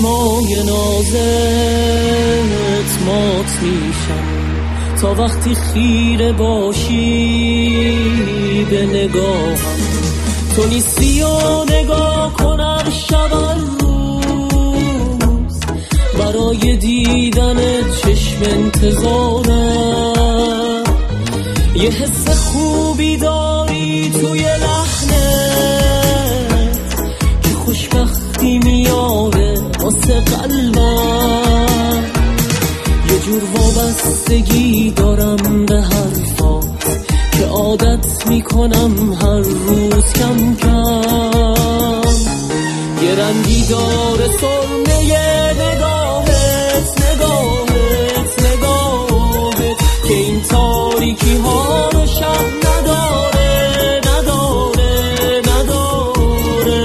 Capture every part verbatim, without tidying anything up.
چشمای نازت مات میشم تا وقتی خیره باشی به نگاهم. تو نیستی و نگاه کنم شب روز، برای دیدن چشم انتظارم. یه حس خوبی داری توی لحنت که خوشبختی میاره واسه قلبم. یه جور وابستگی دارم به حرفات که عادت میکنم هر روز کم کم. یه رنگی داره سرمه نگاهت نگاهت نگاهت که این تاریکی ها رو شب نداره نداره نداره.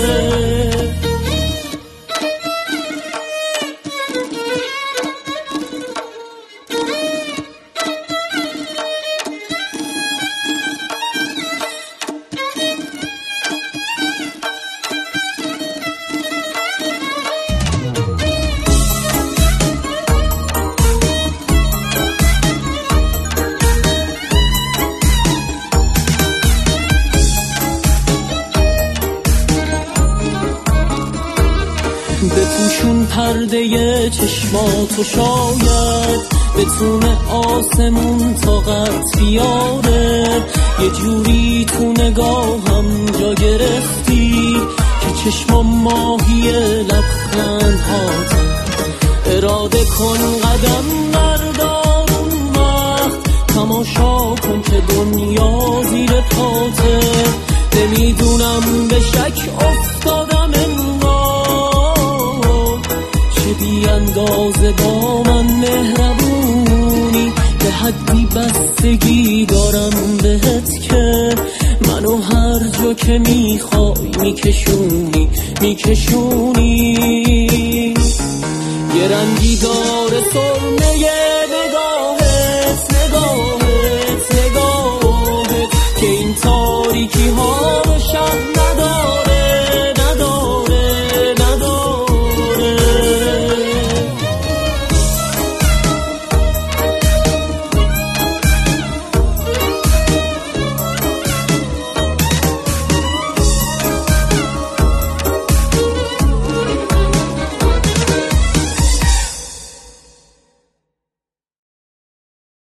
بپوشون پرده چشماتو، شاید بتونه آسمون طاقت بیاره. یه جوری تو نگاهم جا گرفتی که چشمام ماهی لبخند هاته. اراده کن قدم بردار اون وقت، تماشا کن که دنیا زیر پاته. نمیدونم به شک افتادم بی اندازه با من مهربونی، به حدی بستگی دارم بهت که منو هر جا که میخوای میکشونی میکشونی. یه رنگی داره سرمه نگاه